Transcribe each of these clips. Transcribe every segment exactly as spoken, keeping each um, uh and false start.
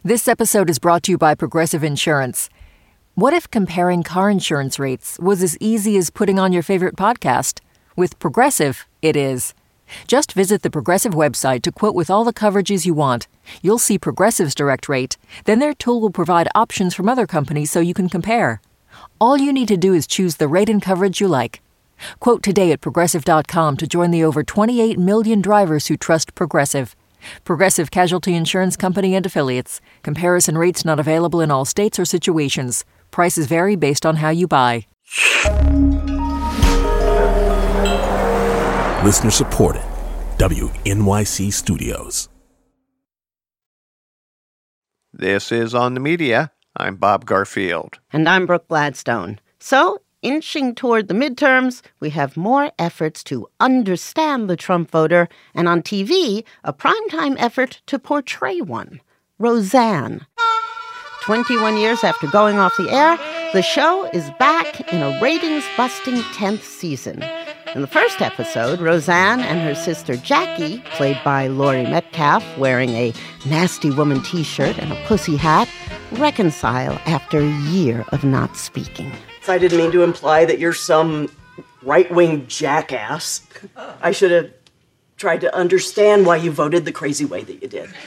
This episode is brought to you by Progressive Insurance. What if comparing car insurance rates was as easy as putting on your favorite podcast? With Progressive, it is. Just visit the Progressive website to quote with all the coverages you want. You'll see Progressive's direct rate. Then their tool will provide options from other companies so you can compare. All you need to do is choose the rate and coverage you like. Quote today at Progressive dot com to join the over twenty-eight million drivers who trust Progressive. Progressive Casualty Insurance Company and Affiliates. Comparison rates not available in all states or situations. Prices vary based on how you buy. Listener supported. W N Y C Studios. This is On the Media. I'm Bob Garfield. And I'm Brooke Gladstone. So, inching toward the midterms, we have more efforts to understand the Trump voter, and on T V, a primetime effort to portray one, Roseanne. twenty-one years after going off the air, the show is back in a ratings-busting tenth season. In the first episode, Roseanne and her sister Jackie, played by Laurie Metcalf, wearing a nasty woman t-shirt and a pussy hat, reconcile after a year of not speaking. I didn't mean to imply that you're some right-wing jackass. I should have tried to understand why you voted the crazy way that you did.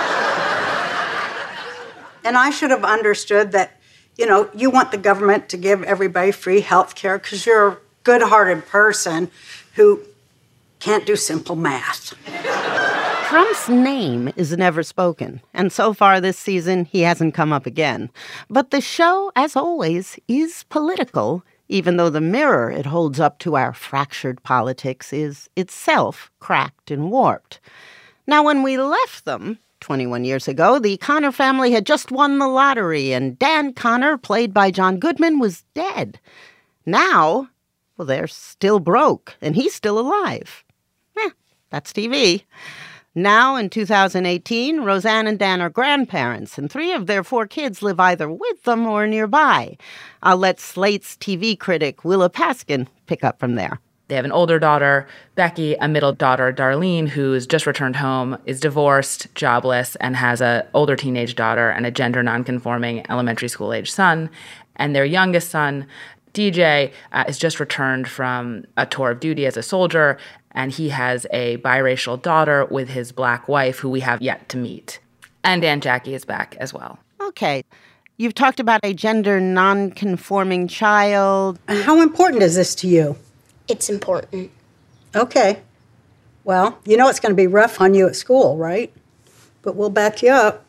And I should have understood that, you know, you want the government to give everybody free health care because you're a good-hearted person who can't do simple math. Trump's name is never spoken, and so far this season, he hasn't come up again. But the show, as always, is political, even though the mirror it holds up to our fractured politics is itself cracked and warped. Now, when we left them twenty-one years ago, the Connor family had just won the lottery, and Dan Connor, played by John Goodman, was dead. Now, well, they're still broke, and he's still alive. Eh, that's T V. Now, in two thousand eighteen, Roseanne and Dan are grandparents, and three of their four kids live either with them or nearby. I'll let Slate's T V critic Willa Paskin pick up from there. They have an older daughter, Becky, a middle daughter, Darlene, who's just returned home, is divorced, jobless, and has an older teenage daughter and a gender nonconforming elementary school-age son. And their youngest son, D J, uh, is just returned from a tour of duty as a soldier, and he has a biracial daughter with his black wife, who we have yet to meet. And Aunt Jackie is back as well. Okay. You've talked about a gender nonconforming child. How important is this to you? It's important. Okay. Well, you know it's going to be rough on you at school, right? But we'll back you up.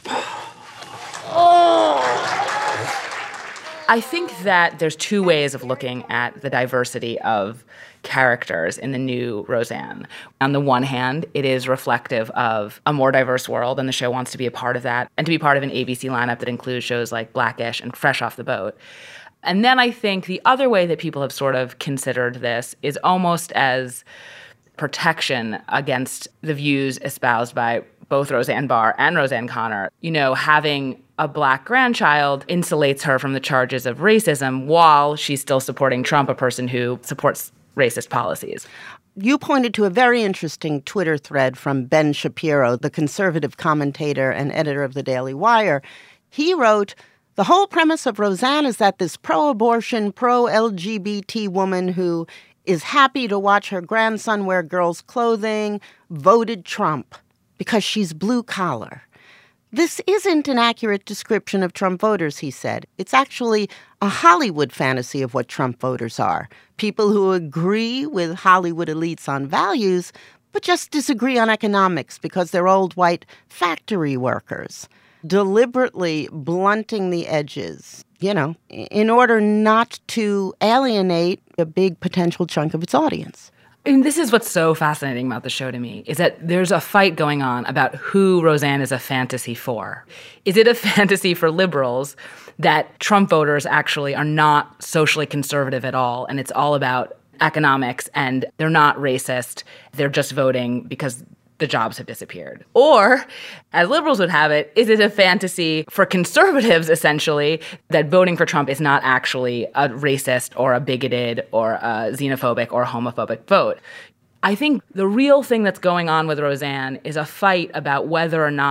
I think that there's two ways of looking at the diversity of characters in the new Roseanne. On the one hand, it is reflective of a more diverse world, and the show wants to be a part of that, and to be part of an A B C lineup that includes shows like Black-ish and Fresh Off the Boat. And then I think the other way that people have sort of considered this is almost as protection against the views espoused by both Roseanne Barr and Roseanne Connor. You know, having a black grandchild insulates her from the charges of racism while she's still supporting Trump, a person who supports racist policies. You pointed to a very interesting Twitter thread from Ben Shapiro, the conservative commentator and editor of the Daily Wire. He wrote, "The whole premise of Roseanne is that this pro-abortion, pro-L G B T woman who is happy to watch her grandson wear girls' clothing voted Trump because she's blue-collar. This isn't an accurate description of Trump voters," he said. "It's actually a Hollywood fantasy of what Trump voters are. People who agree with Hollywood elites on values, but just disagree on economics because they're old white factory workers. Deliberately blunting the edges, you know, in order not to alienate a big potential chunk of its audience." And this is what's so fascinating about the show to me, is that there's a fight going on about who Roseanne is a fantasy for. Is it a fantasy for liberals that Trump voters actually are not socially conservative at all, and it's all about economics, and they're not racist, they're just voting because the jobs have disappeared? Or, as liberals would have it, is it a fantasy for conservatives, essentially, that voting for Trump is not actually a racist or a bigoted or a xenophobic or homophobic vote? I think the real thing that's going on with Roseanne is a fight about whether or not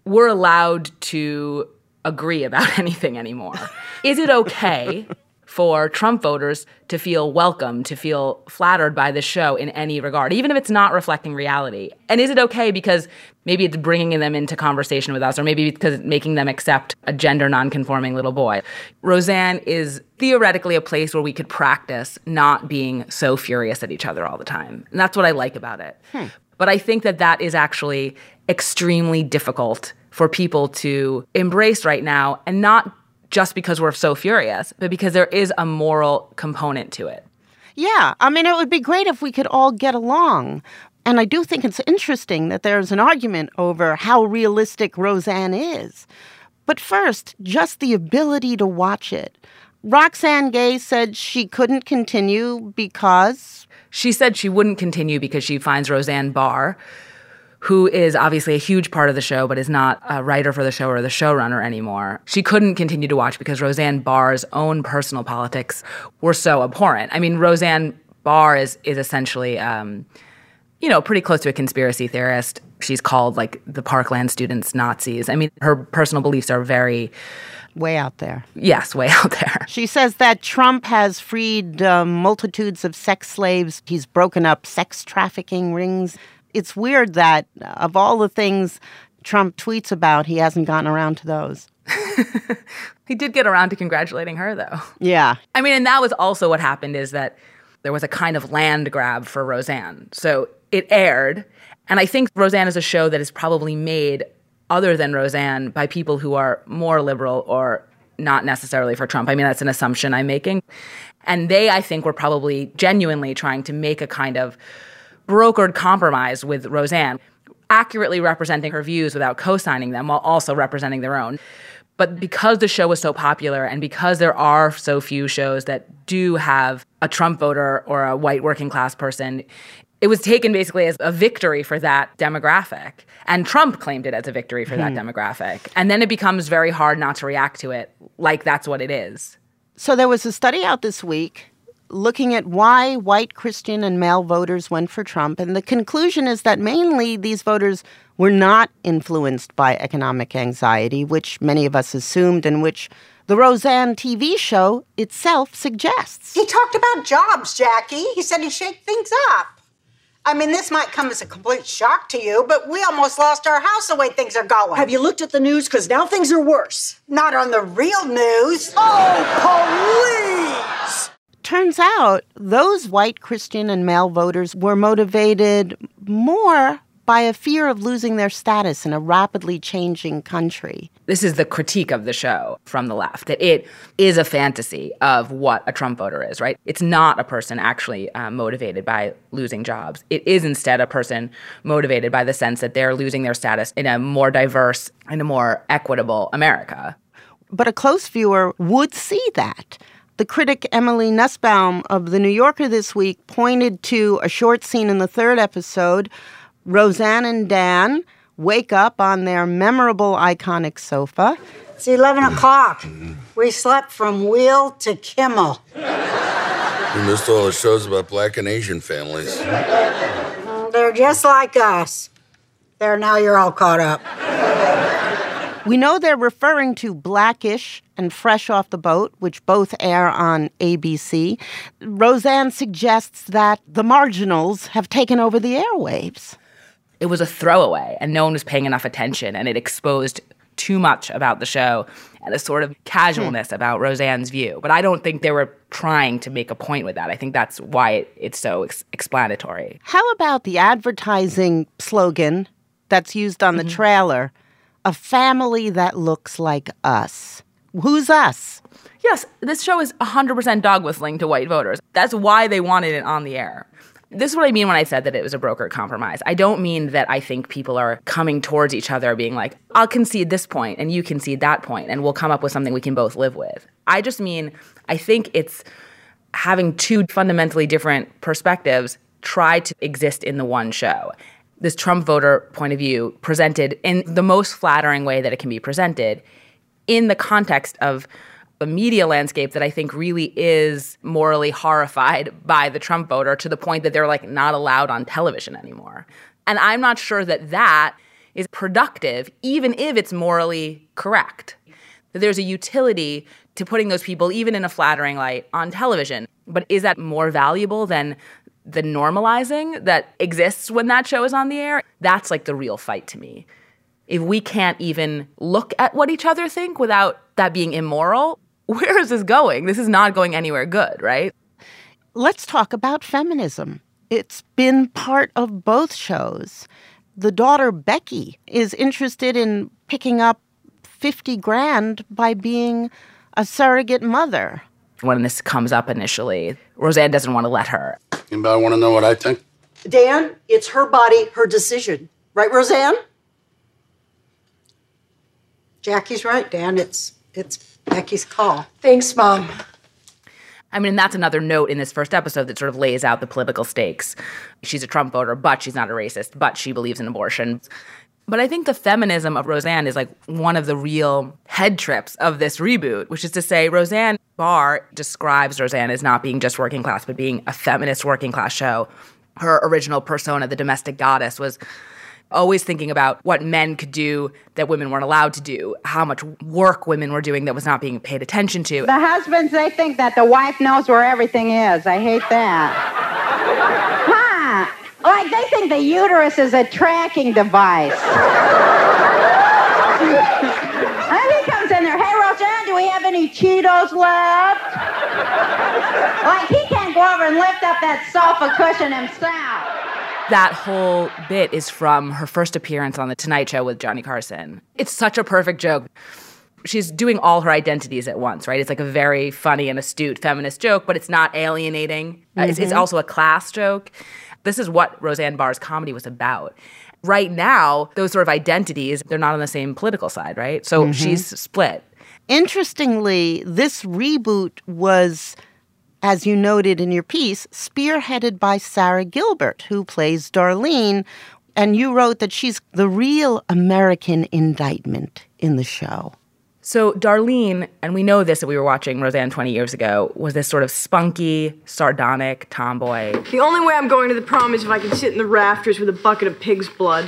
we're allowed to agree about anything anymore. Is it okay for Trump voters to feel welcome, to feel flattered by the show in any regard, even if it's not reflecting reality? And is it okay because maybe it's bringing them into conversation with us, or maybe because it's making them accept a gender nonconforming little boy? Roseanne is theoretically a place where we could practice not being so furious at each other all the time. And that's what I like about it. Hmm. But I think that that is actually extremely difficult for people to embrace right now, and not just because we're so furious, but because there is a moral component to it. Yeah, I mean, it would be great if we could all get along. And I do think it's interesting that there's an argument over how realistic Roseanne is. But first, just the ability to watch it. Roxane Gay said she couldn't continue because... She said she wouldn't continue because she finds Roseanne Barr, who is obviously a huge part of the show, but is not a writer for the show or the showrunner anymore. She couldn't continue to watch because Roseanne Barr's own personal politics were so abhorrent. I mean, Roseanne Barr is is essentially, um, you know, pretty close to a conspiracy theorist. She's called, like, the Parkland students Nazis. I mean, her personal beliefs are very... Way out there. Yes, way out there. She says that Trump has freed um, multitudes of sex slaves. He's broken up sex trafficking rings. It's weird that of all the things Trump tweets about, he hasn't gotten around to those. He did get around to congratulating her, though. Yeah. I mean, and that was also what happened, is that there was a kind of land grab for Roseanne. So it aired, and I think Roseanne is a show that is probably made, other than Roseanne, by people who are more liberal or not necessarily for Trump. I mean, that's an assumption I'm making. And they, I think, were probably genuinely trying to make a kind of brokered compromise with Roseanne, accurately representing her views without co-signing them while also representing their own. But because the show was so popular, and because there are so few shows that do have a Trump voter or a white working class person, it was taken basically as a victory for that demographic. And Trump claimed it as a victory for that demographic. And then it becomes very hard not to react to it like that's what it is. So there was a study out this week looking at why white Christian and male voters went for Trump. And the conclusion is that mainly these voters were not influenced by economic anxiety, which many of us assumed, and which the Roseanne T V show itself suggests. He talked about jobs, Jackie. He said he'd shake things up. I mean, this might come as a complete shock to you, but we almost lost our house the way things are going. Have you looked at the news? Because now things are worse. Not on the real news. Oh, police! Turns out those white Christian and male voters were motivated more by a fear of losing their status in a rapidly changing country. This is the critique of the show from the left, that it is a fantasy of what a Trump voter is, right? It's not a person actually uh, motivated by losing jobs. It is instead a person motivated by the sense that they're losing their status in a more diverse and a more equitable America. But a close viewer would see that. The critic Emily Nussbaum of The New Yorker this week pointed to a short scene in the third episode. Roseanne and Dan wake up on their memorable, iconic sofa. It's eleven o'clock. We slept from Wheel to Kimmel. We missed all the shows about Black and Asian families. They're just like us. There, now you're all caught up. We know they're referring to Blackish and Fresh Off the Boat, which both air on A B C. Roseanne suggests that the marginals have taken over the airwaves. It was a throwaway, and no one was paying enough attention, and it exposed too much about the show and a sort of casualness hmm. about Roseanne's view. But I don't think they were trying to make a point with that. I think that's why it, it's so ex- explanatory. How about the advertising slogan that's used on the mm-hmm. trailer? A family that looks like us. Who's us? Yes, this show is one hundred percent dog whistling to white voters. That's why they wanted it on the air. This is what I mean when I said that it was a brokered compromise. I don't mean that I think people are coming towards each other being like, I'll concede this point and you concede that point and we'll come up with something we can both live with. I just mean, I think it's having two fundamentally different perspectives try to exist in the one show. This Trump voter point of view presented in the most flattering way that it can be presented in the context of a media landscape that I think really is morally horrified by the Trump voter to the point that they're like not allowed on television anymore. And I'm not sure that that is productive, even if it's morally correct. That there's a utility to putting those people, even in a flattering light, on television. But is that more valuable than the normalizing that exists when that show is on the air? That's like the real fight to me. If we can't even look at what each other think without that being immoral, where is this going? This is not going anywhere good, right? Let's talk about feminism. It's been part of both shows. The daughter, Becky, is interested in picking up fifty grand by being a surrogate mother. When this comes up initially, Roseanne doesn't want to let her. Anybody want to know what I think? Dan, it's her body, her decision. Right, Roseanne? Jackie's right, Dan. It's it's Becky's call. Thanks, Mom. I mean, that's another note in this first episode that sort of lays out the political stakes. She's a Trump voter, but she's not a racist, but she believes in abortion. But I think the feminism of Roseanne is like one of the real head trips of this reboot, which is to say Roseanne Barr describes Roseanne as not being just working class, but being a feminist working class show. Her original persona, the domestic goddess, was always thinking about what men could do that women weren't allowed to do, how much work women were doing that was not being paid attention to. The husbands, they think that the wife knows where everything is. I hate that. Huh? Like, they think the uterus is a tracking device. And he comes in there, hey, Roseanne, do we have any Cheetos left? Like, he can't go over and lift up that sofa cushion himself. That whole bit is from her first appearance on The Tonight Show with Johnny Carson. It's such a perfect joke. She's doing all her identities at once, right? It's like a very funny and astute feminist joke, but it's not alienating. Mm-hmm. Uh, it's, it's also a class joke. This is what Roseanne Barr's comedy was about. Right now, those sort of identities, they're not on the same political side, right? So mm-hmm. she's split. Interestingly, this reboot was, as you noted in your piece, spearheaded by Sarah Gilbert, who plays Darlene. And you wrote that she's the real American indictment in the show. So Darlene, and we know this that we were watching Roseanne twenty years ago, was this sort of spunky, sardonic tomboy. The only way I'm going to the prom is if I can sit in the rafters with a bucket of pig's blood.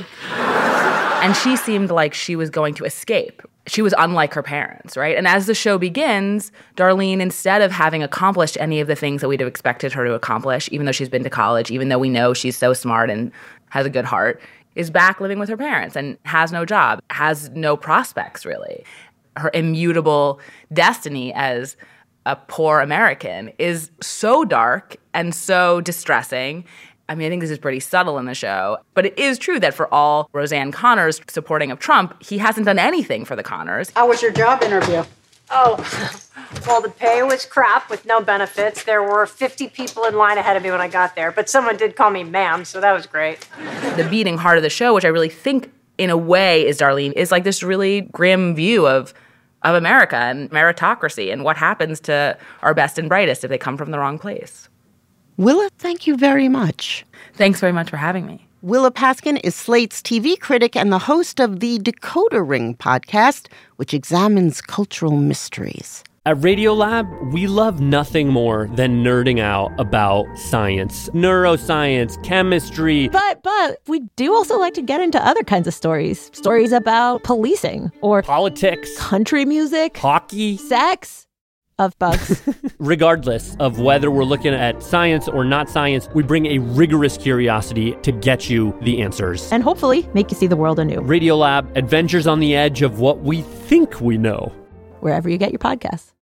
And she seemed like she was going to escape. She was unlike her parents, right? And as the show begins, Darlene, instead of having accomplished any of the things that we'd have expected her to accomplish, even though she's been to college, even though we know she's so smart and has a good heart, is back living with her parents and has no job, has no prospects, really. Her immutable destiny as a poor American is so dark and so distressing. I mean, I think this is pretty subtle in the show, but it is true that for all Roseanne Connor's supporting of Trump, he hasn't done anything for the Connors. How was your job interview? Oh, well, the pay was crap with no benefits. There were fifty people in line ahead of me when I got there, but someone did call me ma'am, so that was great. The beating heart of the show, which I really think in a way is Darlene, is like this really grim view of of America and meritocracy and what happens to our best and brightest if they come from the wrong place. Willa, thank you very much. Thanks very much for having me. Willa Paskin is Slate's T V critic and the host of the Decoder Ring podcast, which examines cultural mysteries. At Radiolab, we love nothing more than nerding out about science, neuroscience, chemistry. But but we do also like to get into other kinds of stories. Stories about policing or politics, country music, hockey, sex, of bugs. Regardless of whether we're looking at science or not science, we bring a rigorous curiosity to get you the answers. And hopefully make you see the world anew. Radiolab, adventures on the edge of what we think we know. Wherever you get your podcasts.